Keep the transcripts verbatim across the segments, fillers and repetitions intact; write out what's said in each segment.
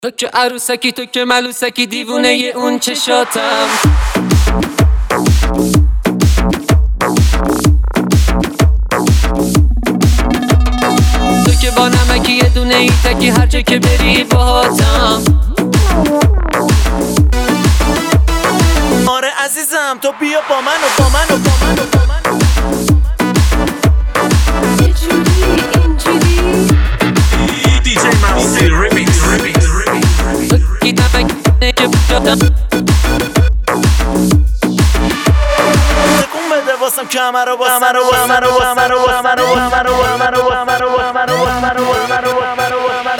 تو که عروسکی، تو که ملوسکی، دیوونه اون چشاتم. تو که با نمکی یه دونه ای تکی، هر جا که بری باهاتم. آره عزیزم تو بیا با من و با من و با من و با من. یه جوری اینجوری دی جی ماوسی ریمیکس ریمیکس تو کی نمکی که بجاتم. تکون بده واسم کمر رو واسم رو واسم رو واسم رو واسم رو واسم رو واسم رو واسم رو واسم رو واسم رو واسم رو واسم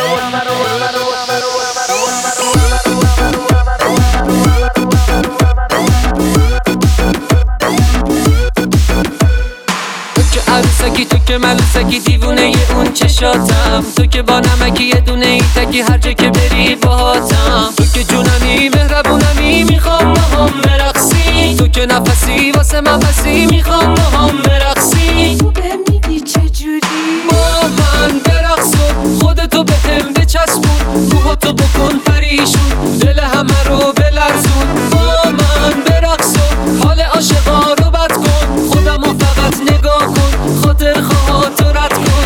عروسکی، تو که ملوسکی، دیوونه اون چشاتم. تو که با نمکی یه دونه ای تکی، هر جا که بری باهاتم. تو که جونمی مهربونمی، میخوام با هم برقصی. تو که نفسی واسه من بسی، میخوام با هم برقصی. تو بهم میگی چجوری با من برقص و خودتو به هم بچسبون. موهاتو بکن پریشون، دل همه رو بلرزون. با من برقص و حال عاشقا رو بد کن. خودمو فقط نگاه کن، خاطر خواهاتو رد کن.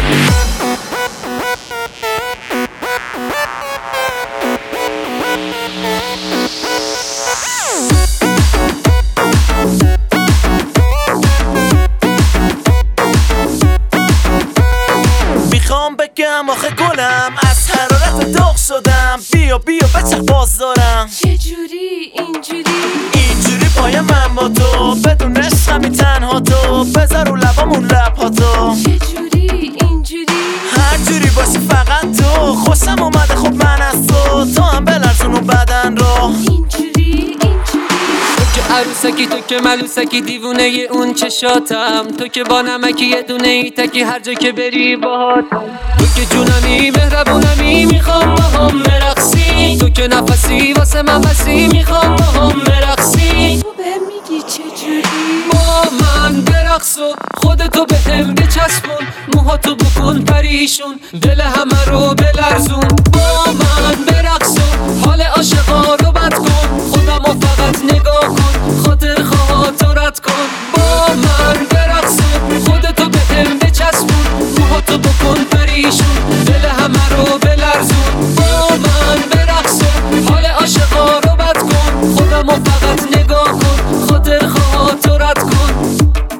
میخوام بگم آخه گلم، از حرارت داغ شدم. بیا بیا بچه باز دارم. چه جوری اینجوری اینجوری پای من با تو، بدون عشقمی تنها تو. بذار رو لبامون لبهاتو. چه جوری اینجوری هر جوری باشی فقط تو. خوشم اومده خب من از تو. تو هم بلرزون و بدن رو. اینجوری اینجوری تو که عروسکی، تو که ملوسکی، دیوونه اون چشاتم. تو که با نمکی یه دونه ای تکی، هر جا که بری باهاتم. تو که جونمی مهربونمی، میخوام با هم برقصی. تو که نفسی واسه من بسی، میخوام با هم برقصی. تو بهم میگی چجوری با من برقص و خودتو به هم بچسبون. موهاتو بکن پریشون، دل همه رو بلرزون. با من برقص و حال عاشقا رو بد کن. خودمو فقط نگاه کن، خاطر خواهاتو رد کن. با من برقص و خودتو به هم بچسبون. موهاتو بکن پریشون، دل همه رو بلرزون. با من برقص و حال عاشقا رو بد کن. خودمو فقط نگاه کن، خاطر خواهاتو رد کن.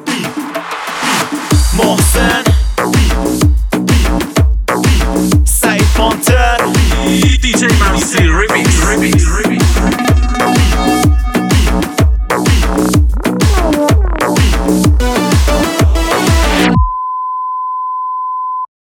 محسن بی بی بی سعید پانتر دی جی ماوسی ریمیکس ریمیکس